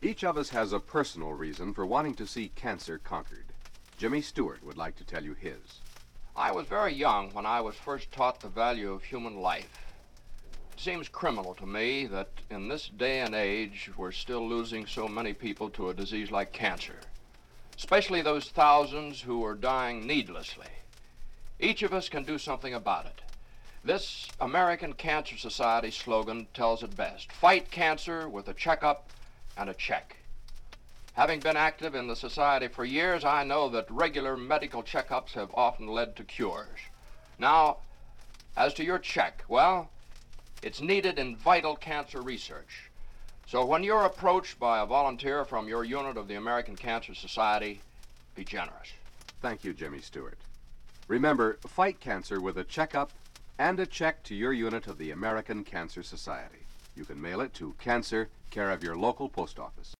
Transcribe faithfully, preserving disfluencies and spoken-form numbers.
Each of us has a personal reason for wanting to see cancer conquered. Jimmy Stewart would like to tell you his. I was very young when I was first taught the value of human life. It seems criminal to me that in this day and age we're still losing so many people to a disease like cancer, especially those thousands who are dying needlessly. Each of us can do something about it. This American Cancer Society slogan tells it best: fight cancer with a checkup and a check. Having been active in the society for years, I know that regular medical checkups have often led to cures. Now, as to your check, well, it's needed in vital cancer research. So when you're approached by a volunteer from your unit of the American Cancer Society, be generous. Thank you, Jimmy Stewart. Remember, fight cancer with a checkup and a check to your unit of the American Cancer Society. You can mail it to Cancer, care of your local post office.